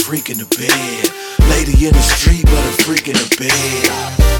freak in the bed. Lady in the street, but a freak in the bed.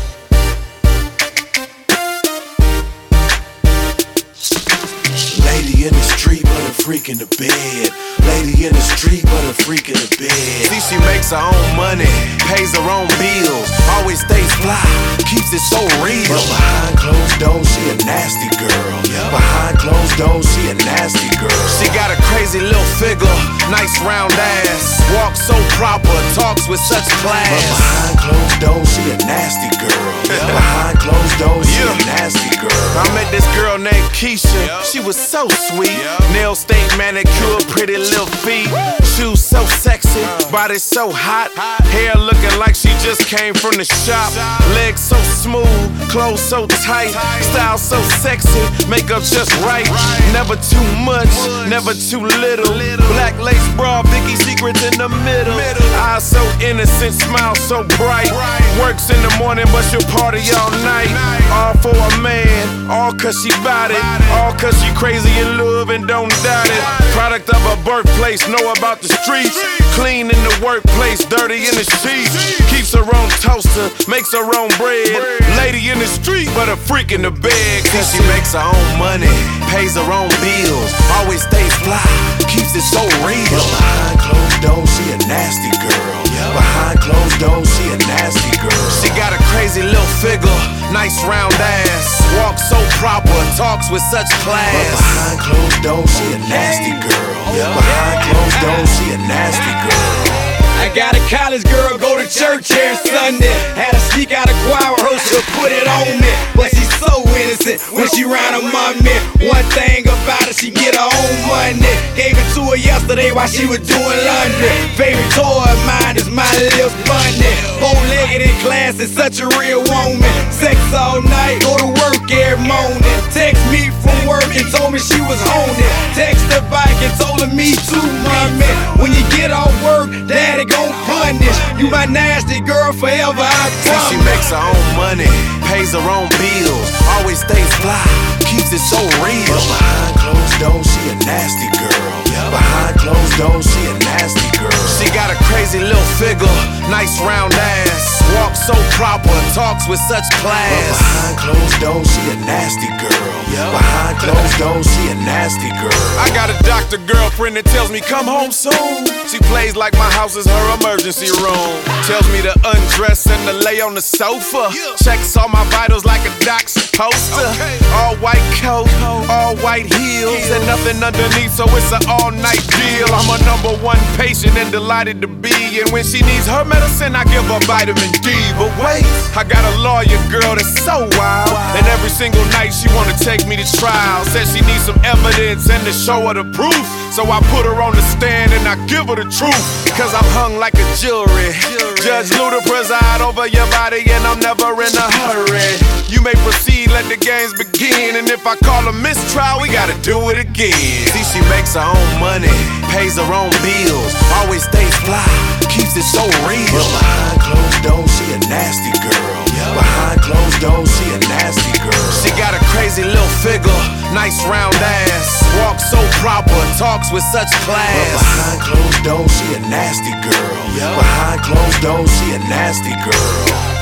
Lady in the street, but a freak in the bed. Lady in the street, but a freak in the bed. See, she makes her own money, pays her own bills, always stays fly, keeps it so real. But behind closed doors, she a nasty girl. Behind closed doors, she a nasty girl. She got a crazy little figure, nice round ass, walks so proper, talks with such class. But behind closed doors, she a nasty girl. Behind closed doors, she a nasty girl. I met this girl named Keisha, she was so sweet. Nails stay manicured, pretty little feet. Shoes so sexy, body so hot. Hair looking like she just came from the shop. Legs so smooth, clothes so tight. Style so sexy, makeup just right. Never too much, never too little. Black lace bra, Vicky secrets in the middle. Eyes so innocent, smile so bright. Works in the morning, but she'll party all night. All for a man, all cause she bout it. All cause she crazy in love and don't doubt it. Product of her birthplace, know about the streets. Clean in the workplace, dirty in the sheets. Keeps her own toaster, makes her own bread. Lady in the street, but a freak in the bed. Cause she makes her own money, pays her own bills, always stays fly, keeps it so real. But behind closed doors, she a nasty girl. Behind closed doors, she a nasty girl. She got a crazy little figure, nice round ass, walks so proper, talks with such class. But behind closed doors, she a nasty girl. Behind closed doors, she a nasty girl. I got a college girl, go to church every Sunday. Had to sneak out of choir rehearsal, put it on me. But she's so innocent when she round her mommy. One thing about it, she get her own money. Gave it to her yesterday while she was doing laundry. Favorite toy of mine is my little bunny. Bow-legged in class is such a real woman. Sex all night, go to work every morning. Text me from work and told me she was on it. Text her back and told her me too, mommy. When you get off work, daddy gon' punish you, my nasty girl, forever, I promise. She makes her own money, pays her own bills, always stays fly, keeps it so real. But behind closed doors, she a nasty girl. Behind closed doors, she a nasty girl. She got a crazy little figure, nice round ass, walks so proper, talks with such class. But behind closed doors, she a nasty girl. Behind closed doors, she a nasty girl. I got a doctor girlfriend that tells me come home soon. She plays like my house is her emergency room. Tells me to undress and to lay on the sofa. Checks all my vitals like a doc's poster. All white coat, all white heels, and nothing underneath, so it's an all-night deal. I'm a #1 patient and delighted to be. And when she needs her medicine, I give her vitamin D. But wait, I got a lawyer girl that's so wild, and every single night she wanna take me to trial. Says she needs some evidence and to show her the proof. So I put her on the stand and I give her the truth. Cause I'm hung like a jury. Judge Luda preside over your body and I'm never in a hurry. You may proceed, let the games begin. And if I call a mistrial, we gotta do it again. See, she makes her own money, pays her own bills, always stays fly, keeps it so real. But behind closed doors, she a nasty girl. Behind closed doors, she a nasty girl. She got a crazy little figure, nice round ass, walks so proper, talks with such class. But behind closed doors, she a nasty girl. Behind closed doors, she a nasty girl.